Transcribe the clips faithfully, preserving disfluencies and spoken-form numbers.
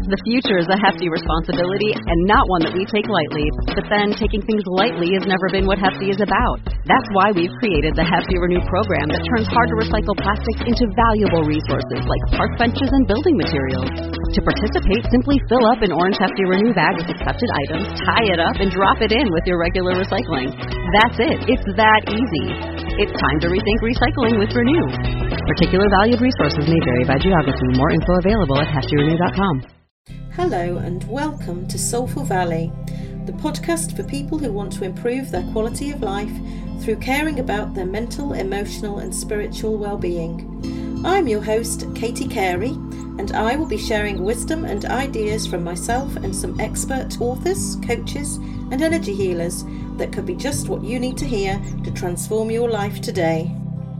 The future is a hefty responsibility and not one that we take lightly. But then, taking things lightly has never been what Hefty is about. That's why we've created the Hefty Renew program that turns hard-to-recycle plastics into valuable resources like park benches and building materials. To participate, simply fill up an orange Hefty Renew bag with accepted items, tie it up, and drop it in with your regular recycling. That's it. It's that easy. It's time to rethink recycling with Renew. Particular valued resources may vary by geography. More info available at hefty renew dot com. Hello and welcome to Soulful Valley, the podcast for people who want to improve their quality of life through caring about their mental, emotional and spiritual well-being. I'm your host, Katie Carey, and I will be sharing wisdom and ideas from myself and some expert authors, coaches and energy healers that could be just what you need to hear to transform your life today.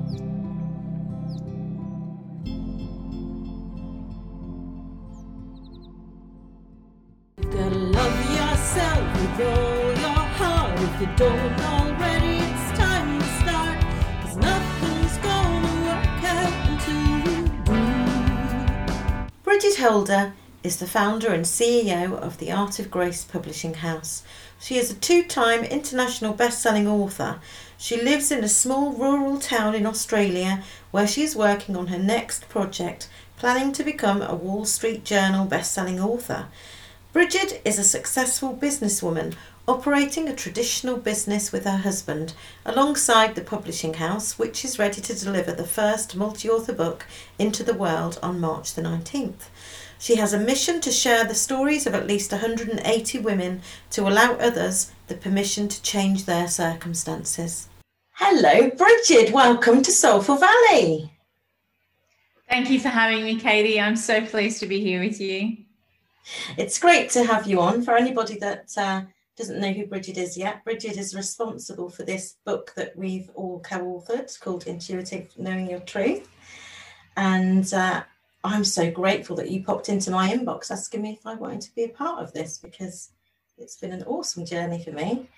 With all your heart, if you don't already, it's time to start, 'cause nothing's gonna work out until you do. Bridget Holder is the founder and C E O of the Art of Grace Publishing House. She is a two-time international best-selling author. She lives in a small rural town in Australia where she is working on her next project, planning to become a Wall Street Journal best-selling author. Bridget is a successful businesswoman operating a traditional business with her husband alongside the publishing house, which is ready to deliver the first multi-author book into the world on March the nineteenth. She has a mission to share the stories of at least one hundred eighty women to allow others the permission to change their circumstances. Hello, Bridget. Welcome to Soulful Valley. Thank you for having me, Katie. I'm so pleased to be here with you. It's great to have you on. For anybody that uh, doesn't know who Bridget is yet, Bridget is responsible for this book that we've all co-authored called Intuitive Knowing Your Truth. And uh, I'm so grateful that you popped into my inbox asking me if I wanted to be a part of this, because it's been an awesome journey for me.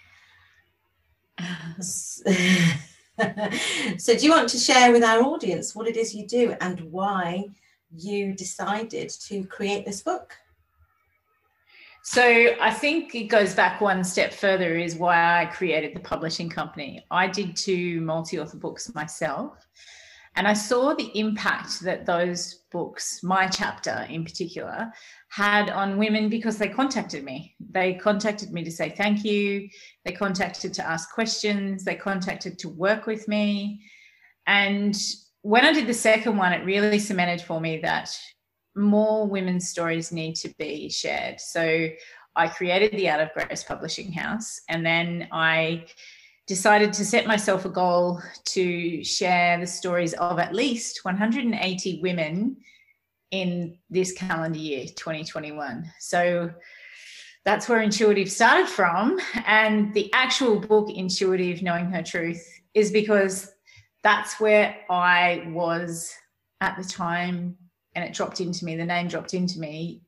So do you want to share with our audience what it is you do and why you decided to create this book? So I think it goes back one step further is why I created the publishing company. I did two multi-author books myself, and I saw the impact that those books, my chapter in particular, had on women because they contacted me. They contacted me to say thank you. They contacted to ask questions. They contacted to work with me. And when I did the second one, it really cemented for me that more women's stories need to be shared. So I created the Art of Grace Publishing House, and then I decided to set myself a goal to share the stories of at least one hundred eighty women in this calendar year, twenty twenty-one. So that's where Intuitive started from. And the actual book, Intuitive Knowing Her Truth, is because that's where I was at the time. And it dropped into me, the name dropped into me.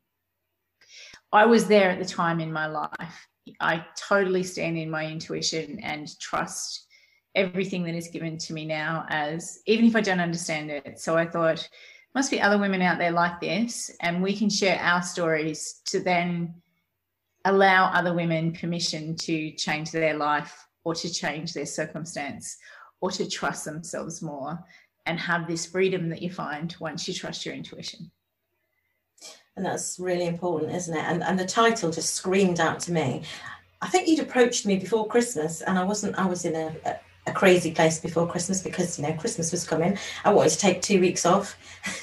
I was there at the time in my life. I totally stand in my intuition and trust everything that is given to me now, as even if I don't understand it. So I thought, must be other women out there like this, and we can share our stories to then allow other women permission to change their life or to change their circumstance or to trust themselves more, and have this freedom that you find once you trust your intuition. And that's really important, isn't it? And and the title just screamed out to me. I think you'd approached me before Christmas, and I wasn't, I was in a, a, a crazy place before Christmas because, you know, Christmas was coming. I wanted to take two weeks off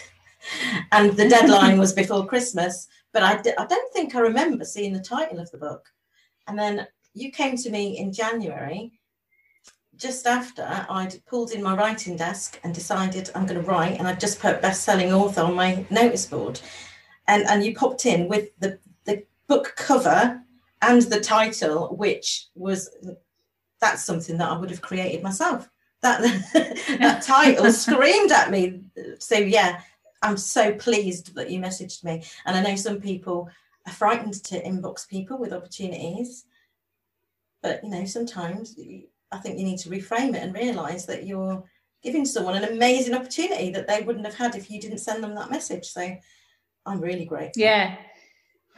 and the deadline was before Christmas, but I, d- I don't think I remember seeing the title of the book. And then you came to me in January, just after I'd pulled in my writing desk and decided I'm going to write, and I'd just put best-selling author on my notice board, and and you popped in with the the book cover and the title, which was, that's something that I would have created myself. That that title screamed at me. So yeah, I'm so pleased that you messaged me. And I know some people are frightened to inbox people with opportunities, but you know, sometimes I think you need to reframe it and realise that you're giving someone an amazing opportunity that they wouldn't have had if you didn't send them that message. So I'm really grateful. Yeah.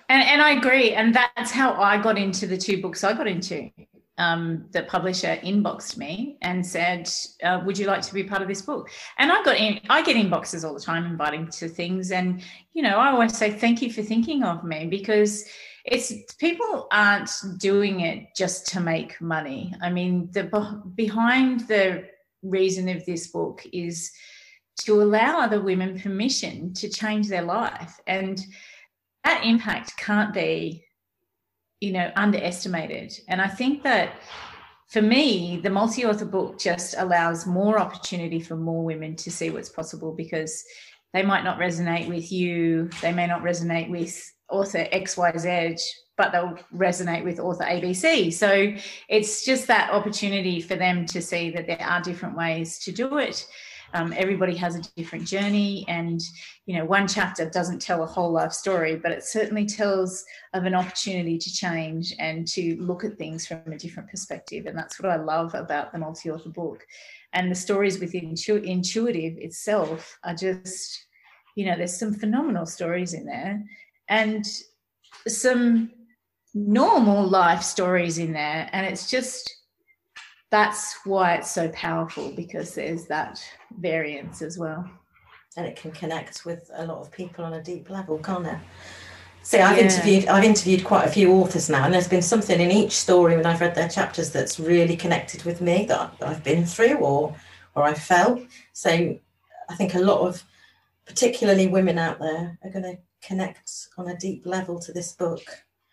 And, and I agree. And that's how I got into the two books I got into. Um, the publisher inboxed me and said, uh, would you like to be part of this book? And I got in, I get inboxes all the time inviting to things. And, you know, I always say, thank you for thinking of me, because it's people aren't doing it just to make money. I mean, the behind the reason of this book is to allow other women permission to change their life. And that impact can't be, you know, underestimated. And I think that for me, the multi-author book just allows more opportunity for more women to see what's possible, because they might not resonate with you. They may not resonate with author X Y Z, but they'll resonate with author A B C. So it's just that opportunity for them to see that there are different ways to do it. Um, everybody has a different journey, and, you know, one chapter doesn't tell a whole life story, but it certainly tells of an opportunity to change and to look at things from a different perspective. And that's what I love about the multi-author book. And the stories within Intu- Intuitive itself are just, you know, there's some phenomenal stories in there, and some normal life stories in there. And it's just, that's why it's so powerful, because there's that variance as well. And it can connect with a lot of people on a deep level, can't it? See, I've Yeah. interviewed I've interviewed quite a few authors now, and there's been something in each story when I've read their chapters that's really connected with me, that I've been through or or I felt. So I think a lot of particularly women out there are going to connect on a deep level to this book.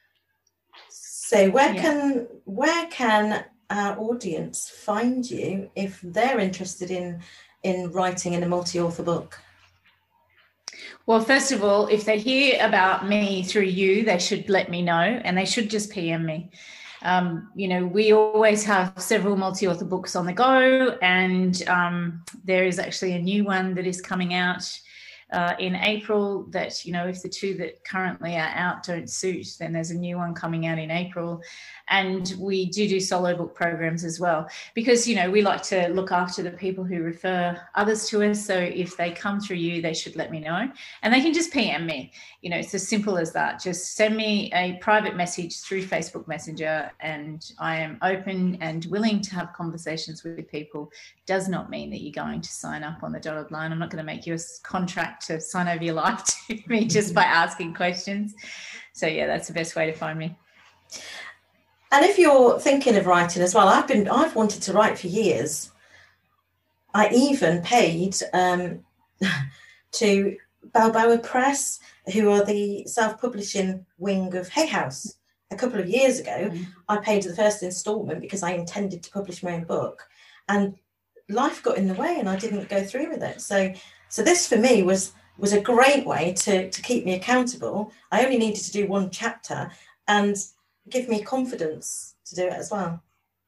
So where Yeah. can where can our audience find you if they're interested in in writing in a multi-author book? Well, first of all, if they hear about me through you, they should let me know, and they should just P M me. Um, you know, we always have several multi-author books on the go, and um, there is actually a new one that is coming out uh, in April that, you know, if the two that currently are out don't suit, then there's a new one coming out in April. And we do do solo book programs as well, because, you know, we like to look after the people who refer others to us. So if they come through you, they should let me know, and they can just P M me. You know, it's as simple as that. Just send me a private message through Facebook Messenger, and I am open and willing to have conversations with people. Does not mean that you're going to sign up on the dotted line. I'm not going to make you a contract to sign over your life to me just by asking questions. So yeah, that's the best way to find me. And if you're thinking of writing as well, I've been I've wanted to write for years. I even paid um, to Balboa Press, who are the self-publishing wing of Hay House. A couple of years ago, mm. I paid the first instalment because I intended to publish my own book, and life got in the way, and I didn't go through with it. So, so this for me was was a great way to to keep me accountable. I only needed to do one chapter, and give me confidence to do it as well.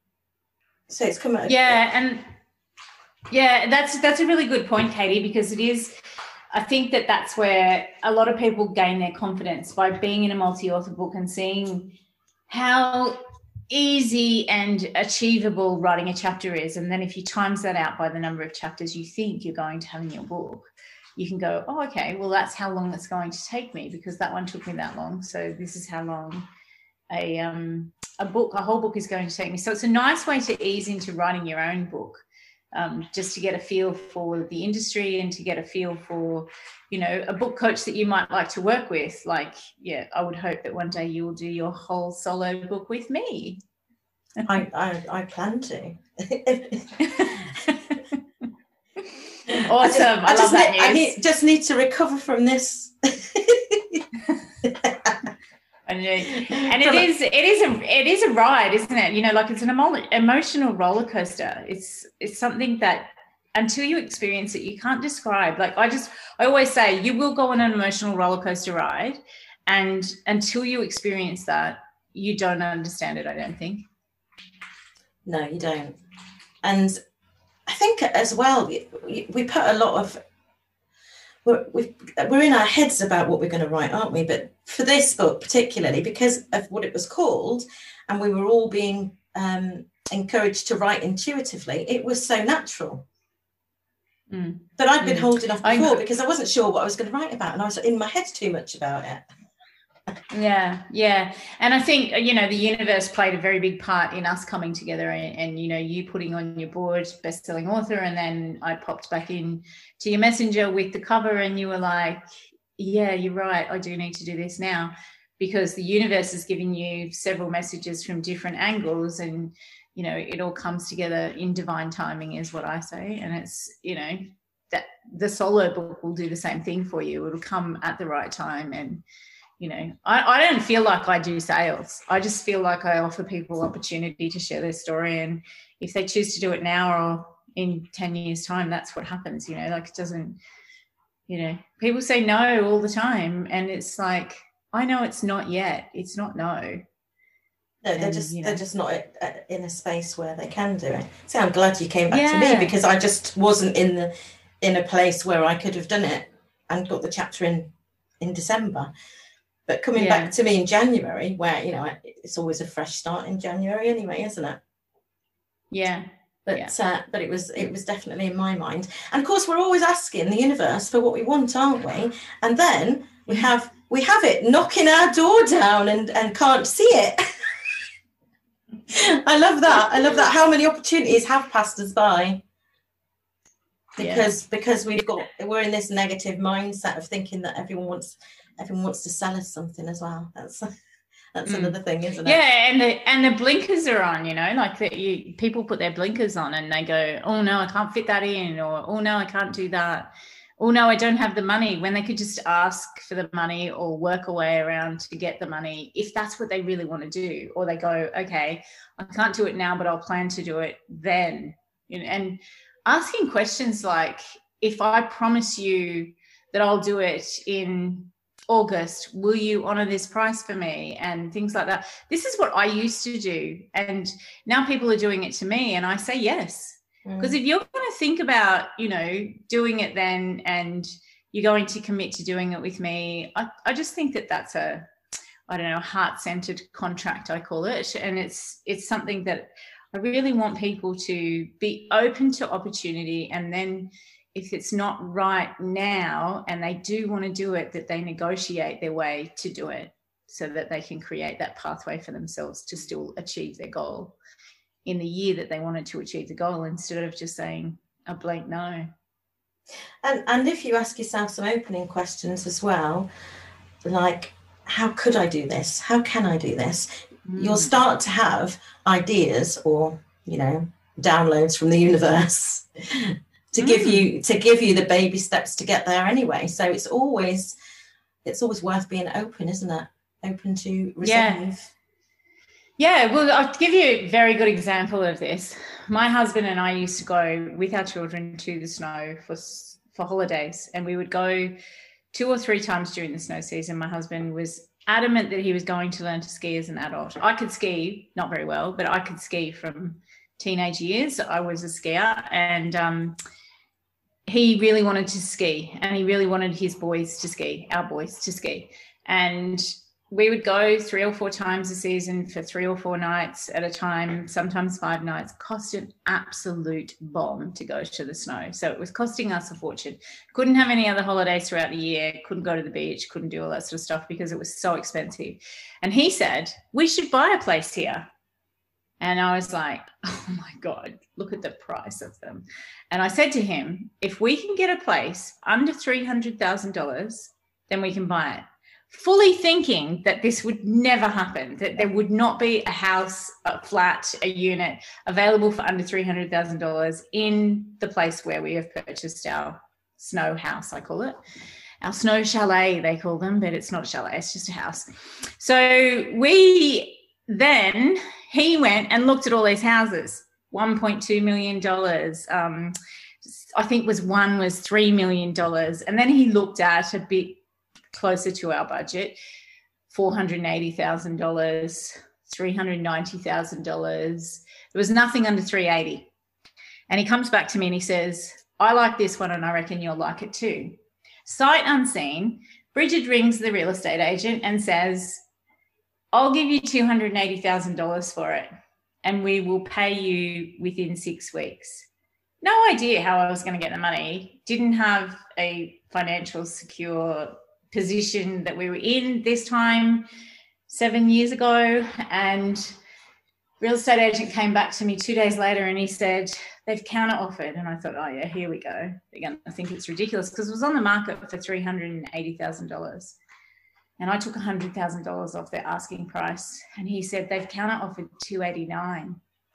So it's come out. Yeah, and yeah, that's that's a really good point, Katie, because it is, I think that that's where a lot of people gain their confidence, by being in a multi-author book and seeing how easy and achievable writing a chapter is. And then if you times that out by the number of chapters you think you're going to have in your book, you can go, oh, okay, well, that's how long it's going to take me, because that one took me that long. So this is how long a um a book, a whole book is going to take me. So it's a nice way to ease into writing your own book, um, just to get a feel for the industry and to get a feel for, you know, a book coach that you might like to work with. Like, yeah, I would hope that one day you will do your whole solo book with me. I I, I plan to. Awesome. I, just, I, I love that need, news. I need, just need to recover from this. And it is, it is a, it is a ride, isn't it? You know, like it's an emo- emotional roller coaster. It's, it's something that until you experience it, you can't describe. Like I just, I always say, you will go on an emotional roller coaster ride, and until you experience that, you don't understand it, I don't think. No, you don't. And I think as well, we, we put a lot of, We're, we've, we're in our heads about what we're going to write, aren't we? But for this book particularly, because of what it was called, and we were all being um, encouraged to write intuitively, it was so natural. Mm. But I'd been mm. holding off before I because I wasn't sure what I was going to write about, and I was in my head too much about it. Yeah, yeah. And I think, you know, the universe played a very big part in us coming together and, and you know, you putting on your board best-selling author, and then I popped back in to your messenger with the cover and you were like, yeah, you're right, I do need to do this now, because the universe is giving you several messages from different angles, and, you know, it all comes together in divine timing is what I say. And it's, you know, that the solo book will do the same thing for you. It'll come at the right time. And you know, I, I don't feel like I do sales. I just feel like I offer people opportunity to share their story. And if they choose to do it now or in ten years time, that's what happens, you know, like it doesn't, you know, people say no all the time. And it's like, I know it's not yet. It's not no. No, they're And, just you know. they're just not in a space where they can do it. So I'm glad you came back Yeah. to me, because I just wasn't in the in a place where I could have done it and got the chapter in in December. But coming Yeah. back to me in January, where, you know, it's always a fresh start in January anyway, isn't it? Yeah. But Yeah. uh, but it was it was definitely in my mind. And of course, we're always asking the universe for what we want, aren't we? And then we have we have it knocking our door down and, and can't see it. I love that. I love that. How many opportunities have passed us by? Because yeah. because we've got we're in this negative mindset of thinking that everyone wants everyone wants to sell us something as well. That's that's mm. another thing, isn't it? Yeah, and the and the blinkers are on, you know, like that you people put their blinkers on and they go, oh no, I can't fit that in, or oh no, I can't do that. Oh no, I don't have the money, when they could just ask for the money or work a way around to get the money if that's what they really want to do. Or they go, okay, I can't do it now, but I'll plan to do it then. You know, and asking questions like, if I promise you that I'll do it in August, will you honor this price for me? And things like that. This is what I used to do. And now people are doing it to me and I say yes. Because mm. if you're going to think about, you know, doing it then and you're going to commit to doing it with me, I, I just think that that's a, I don't know, heart-centered contract, I call it. And it's it's something that I really want people to be open to opportunity, and then if it's not right now and they do want to do it, that they negotiate their way to do it so that they can create that pathway for themselves to still achieve their goal in the year that they wanted to achieve the goal, instead of just saying a blank no. And, and if you ask yourself some opening questions as well, like, how could I do this? How can I do this? Mm. You'll start to have ideas or, you know, downloads from the universe to mm. give you to give you the baby steps to get there anyway. So it's always it's always worth being open, isn't it? Open to receive. Yeah. Yeah, well, I'll give you a very good example of this. My husband and I used to go with our children to the snow for for holidays, and we would go two or three times during the snow season. My husband was adamant that he was going to learn to ski as an adult. I could ski, not very well, but I could ski from teenage years. I was a skier, and um, he really wanted to ski, and he really wanted his boys to ski, our boys to ski. And we would go three or four times a season for three or four nights at a time, sometimes five nights. Cost an absolute bomb to go to the snow. So it was costing us a fortune. Couldn't have any other holidays throughout the year, couldn't go to the beach, couldn't do all that sort of stuff because it was so expensive. And he said, we should buy a place here. And I was like, oh my God, look at the price of them. And I said to him, if we can get a place under three hundred thousand dollars, then we can buy it. Fully thinking that this would never happen, that there would not be a house, a flat, a unit available for under three hundred thousand dollars in the place where we have purchased our snow house, I call it. Our snow chalet, they call them, but it's not a chalet, it's just a house. So we then, he went and looked at all these houses, one point two million dollars. Um, I think was one was three million dollars. And then he looked at a bit closer to our budget, four hundred eighty thousand dollars, three hundred ninety thousand dollars. There was nothing under three hundred eighty thousand dollars. And he comes back to me and he says, I like this one and I reckon you'll like it too. Sight unseen, Bridget rings the real estate agent and says, I'll give you two hundred eighty thousand dollars for it and we will pay you within six weeks. No idea how I was going to get the money. Didn't have a financial secure position that we were in this time seven years ago, and real estate agent came back to me two days later and he said, they've counter offered. And I thought, oh yeah, here we go. They're going to think it's ridiculous, because it was on the market for three hundred eighty thousand dollars. And I took one hundred thousand dollars off their asking price. And he said, they've counter offered two eighty-nine.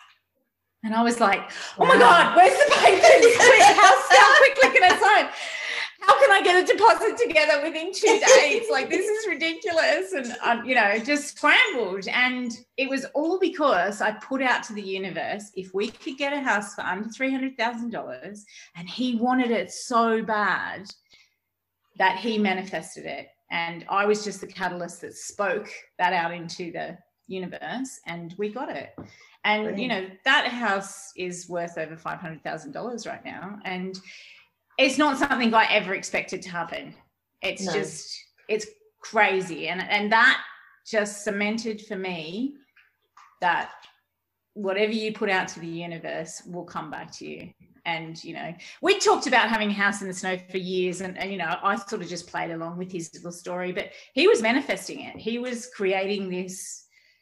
And I was like, oh my God, where's the payments? How, how quickly can I sign? How can I get a deposit together within two days? Like, this is ridiculous. And, um, you know, just scrambled. And it was all because I put out to the universe, if we could get a house for under three hundred thousand dollars, and he wanted it so bad that he manifested it. And I was just the catalyst that spoke that out into the universe, and we got it. And, Brilliant. You know, that house is worth over five hundred thousand dollars right now. And it's not something I ever expected to happen. It's no. just, it's crazy. And, and that just cemented for me that whatever you put out to the universe will come back to you. And, you know, we talked about having a house in the snow for years, and, and, you know, I sort of just played along with his little story, but he was manifesting it. He was creating this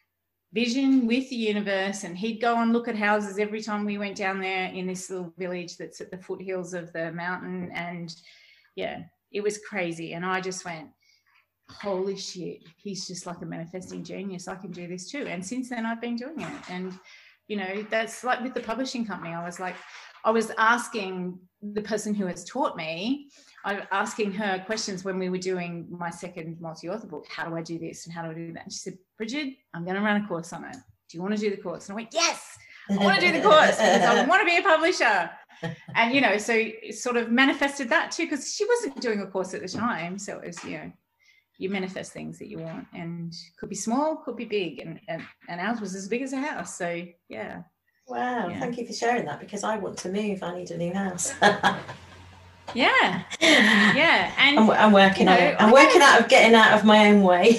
vision with the universe, and he'd go and look at houses every time we went down there in this little village that's at the foothills of the mountain. And yeah, it was crazy. And I just went, holy shit, he's just like a manifesting genius. I can do this too. And since then I've been doing it. And, you know, that's like with the publishing company. I was like, I was asking the person who has taught me, I was asking her questions when we were doing my second multi-author book. How do I do this and how do I do that? And she said, Bridget, I'm going to run a course on it. Do you want to do the course? And I went, yes, I want to do the course because I want to be a publisher. And, you know, so it sort of manifested that too, because she wasn't doing a course at the time. So it was, you know, you manifest things that you want, and could be small, could be big. And, and, and ours was as big as a house. So, yeah. Wow. Yeah. Thank you for sharing that, because I want to move. I need a new house. Yeah, yeah, and I'm, I'm working you know, on it. I'm I working out of getting out of my own way.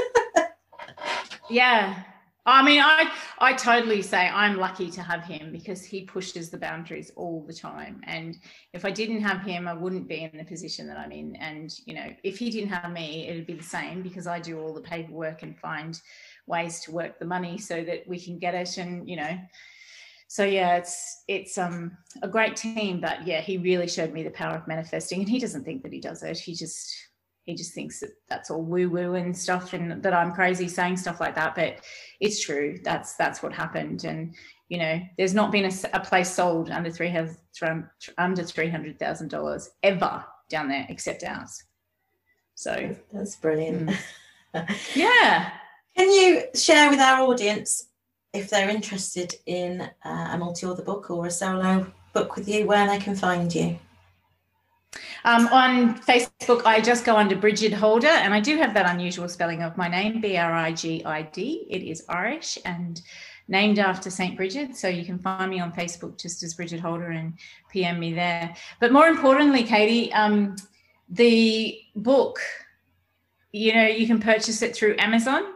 Yeah, I mean, I I totally say I'm lucky to have him, because he pushes the boundaries all the time. And if I didn't have him, I wouldn't be in the position that I'm in. And you know, if he didn't have me, it'd be the same, because I do all the paperwork and find ways to work the money so that we can get it. And you know. So yeah, it's it's um a great team, but yeah, he really showed me the power of manifesting, and he doesn't think that he does it. He just he just thinks that that's all woo woo and stuff, and that I'm crazy saying stuff like that. But it's true. That's that's what happened. And you know, there's not been a, a place sold under three under three hundred thousand dollars ever down there except ours. So that's brilliant. Mm. Yeah. Can you share with our audience, if they're interested in uh, a multi-author book or a solo book with you, where they can find you? Um, on Facebook, I just go under Bridget Holder, and I do have that unusual spelling of my name, B R I G I D. It is Irish and named after Saint Bridget. So you can find me on Facebook just as Bridget Holder and P M me there. But more importantly, Katie, um, the book, you know, you can purchase it through Amazon.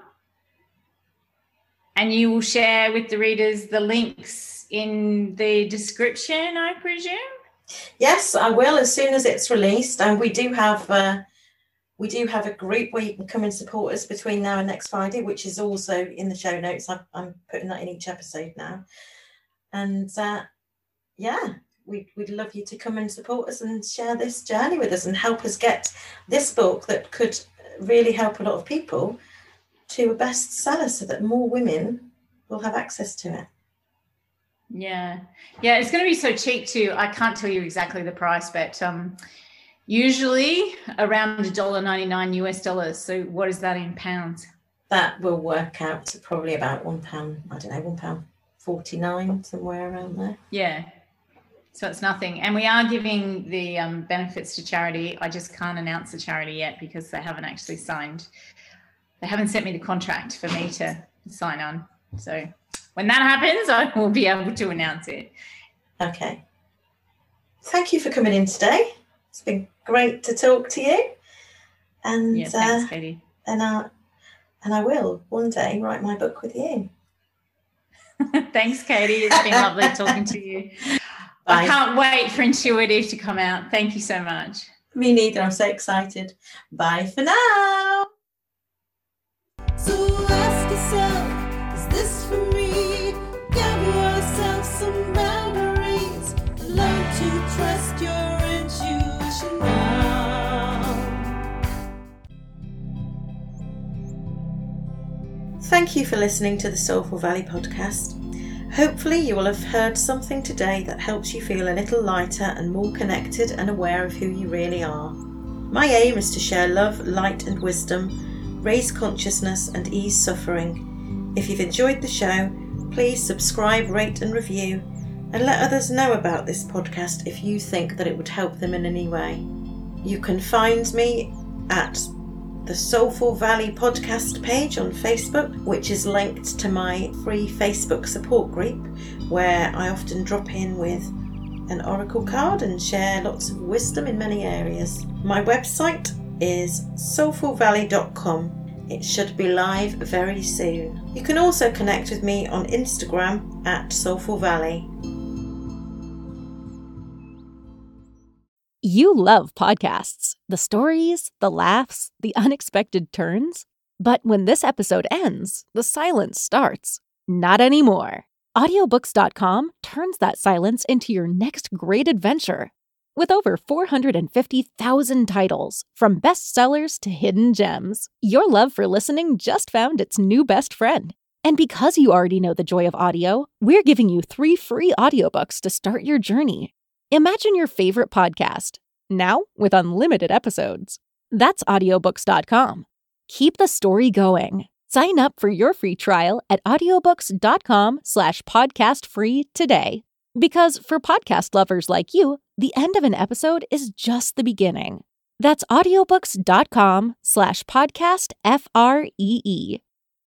And you will share with the readers the links in the description, I presume? Yes, I will, as soon as it's released. And we do have uh, we do have a group where you can come and support us between now and next Friday, which is also in the show notes. I'm, I'm putting that in each episode now. And uh, yeah, we'd, we'd love you to come and support us and share this journey with us and help us get this book that could really help a lot of people to a bestseller, so that more women will have access to it. Yeah. Yeah, it's going to be so cheap too. I can't tell you exactly the price, but um, usually around one dollar ninety-nine U S dollars. So what is that in pounds? That will work out to probably about one pound, I don't know, one pound forty-nine, somewhere around there. Yeah. So it's nothing. And we are giving the um, benefits to charity. I just can't announce the charity yet because they haven't actually signed. They haven't sent me the contract for me to sign on. So when that happens, I will be able to announce it. Okay. Thank you for coming in today. It's been great to talk to you. And yeah, thanks, uh, Katie. And I, and I will one day write my book with you. Thanks, Katie. It's been lovely talking to you. Bye. I can't wait for Intuitive to come out. Thank you so much. Me neither. I'm so excited. Bye for now. So ask yourself, is this for me? Give yourself some boundaries. Learn to trust your intuition now. Thank you for listening to the Soulful Valley podcast. Hopefully you will have heard something today that helps you feel a little lighter and more connected and aware of who you really are. My aim is to share love, light and wisdom, raise consciousness and ease suffering. If you've enjoyed the show, please subscribe, rate and review, and let others know about this podcast if you think that it would help them in any way. You can find me at the Soulful Valley podcast page on Facebook, which is linked to my free Facebook support group, where I often drop in with an oracle card and share lots of wisdom in many areas. My website is soulful valley dot com. It should be live very soon. You can also connect with me on Instagram at Soulful Valley. You love podcasts, the stories, the laughs, the unexpected turns. But when this episode ends, the silence starts. Not anymore. audiobooks dot com turns that silence into your next great adventure. With over four hundred fifty thousand titles, from bestsellers to hidden gems, your love for listening just found its new best friend. And because you already know the joy of audio, we're giving you three free audiobooks to start your journey. Imagine your favorite podcast, now with unlimited episodes. That's audiobooks dot com. Keep the story going. Sign up for your free trial at audiobooks dot com slash podcast free today. Because for podcast lovers like you, the end of an episode is just the beginning. That's audiobooks dot com slash podcast F R E E.